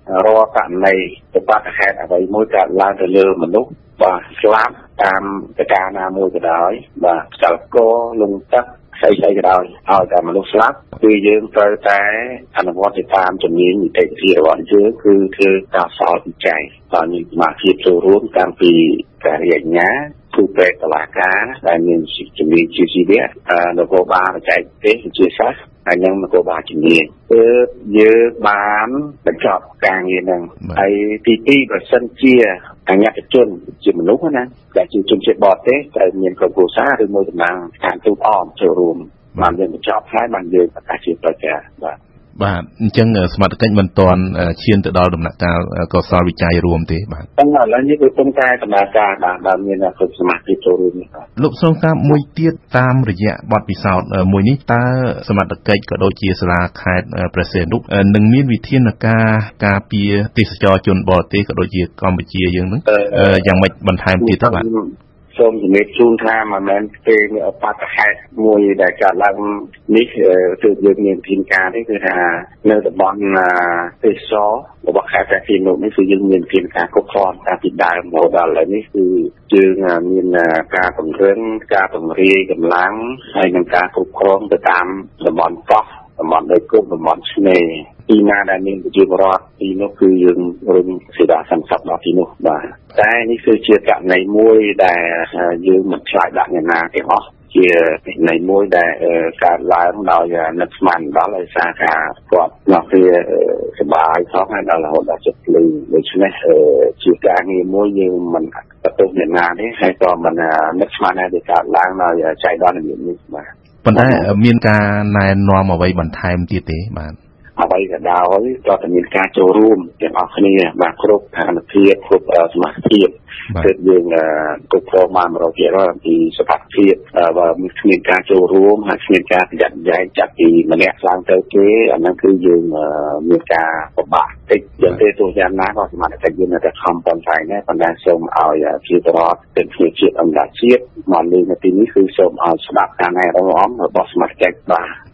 រកករណីទៅបាត់ហេតុអ្វីមួយកើតឡើងទៅលើមនុស្សបាទស្លាប់តាមប្រការណាមួយក៏ដោយបាទខ្យល់កលងទឹកស្អីក៏ដោយឲ្យតែមនុស្សស្លាប់គឺយើងត្រូវតែអនុវត្តទៅតាមជំនាញនីតិវិធីរបស់យើងគឺធ្វើការសល់វិច័យតាមនីតិវិធីចូលរួមតាំងពីការរាយញ្ញាគូពេទ្យតុលាការដែលមានជំនាញជាជីវៈនគរបាលបច្ចេកទេសវិទ្យាសាស្ត្រហើយនឹងនគរបាលជំនាញគឺយើងបានបញ្ចប់ការងារនឹងហើយទី2ប្រសិនជាអញ្ញត្តិជនជាមនុស្សណាដែលជាជនជាតិបរទេសត្រូវមានក្រុមគ្រួសារឬមួយតំណាងស្ថានទូតអមចូលរួមបានយើងបញ្ចប់ហើយបានយើងប្រកាសជាប្រកាសបាទអញ្ចឹងសមត្ថកិច្ចមិនទាន់ឈានទៅដល់ដំណាក់កាលកសលវិច័យរួមទេបាទឥឡូវនេះគឺពុំតែដំណើរការបានមានគ្រប់សមាជិកចូលរួមនេះបាទលោកស្នងការមួយទៀតតាមរយៈបទពិសោធន៍មួយនេះតើសមត្ថកិច្ចក៏ដូចជាសាលាខេត្តព្រះសីហនុនឹងមានវិធានការការពារទេសចរជនបរទេសក៏ដូចជាកម្ពុជាយើងនឹងយ៉ាងម៉េចបន្ថែមទៀតទៅបាទសូមជំរាបជូនថាមិនមែនទេបាតុហេតុមួយដែលកើតឡើងនេះគឺយើងមានវិធានការនេះគឺថានៅតំបន់ទេសចររបស់ខេត្តព្រះសីហនុនេះគឺយើងមានវិធានការគ្រប់គ្រាន់តាំងពីដើមមកដល់ឥឡូវនេះគឺយើងមានការពង្រឹងការពង្រាយកម្លាំងហើយនឹងការគ្រប់គ្រងទៅតាមតំបន់កោះតំបន់ដីគោកតំបន់ឆ្នេរទីណាដែលមានប្រជាពលរដ្ឋទីនោះគឺយើងរំសេវាសន្តិសុខដល់ទីនោះបាទតែនេះគឺជាករណីមួយដែលយើងមិនឆ្លើយដាក់អ្នកណាទាំងអស់ជាករណីមួយដែលកើតឡើងដោយនឹកស្មានដល់ដោយសារការគាត់មកវាសបាយផងហើយដល់រហូតដល់ចិត្តភ្លឺដូច្នេះជាការងារមួយយើងមិនបន្ទោសអ្នកណាទេហើយក៏មិននឹកស្មានដែលកើតឡើងដោយចៃដន្យរបៀបនេះបាទប៉ុន្តែមានការណែនាំអ្វីបន្ថែមទៀតទេបាទអ្វីក៏ដោយក៏តែមានការចូលរួមទាំងអស់គ្នាបាទគ្រប់ឋានភាពគ្រប់សមាជិកគឺយើងគ្រប់គ្រងបាន 100% អំពីសុខភាពបើមានការចូលរួមហើយមានការប្រយ័ត្នប្រយែងចាប់ពីម្នាក់ឡើងទៅគេអាហ្នឹងគឺយើងមានការពិបាកតិចយ៉ាងទេទោះយ៉ាងណាក៏សមាជិកយើងនៅតែខំប្រឹងប្រែងដែរប៉ុន្តែសូមឲ្យជាបរិបទเป็นជាជាតិអន្តរជាតិមកលើនៅទីនេះគឺសូមឲ្យស្ដាប់ការណែនាំរបស់សមាជិកបាទ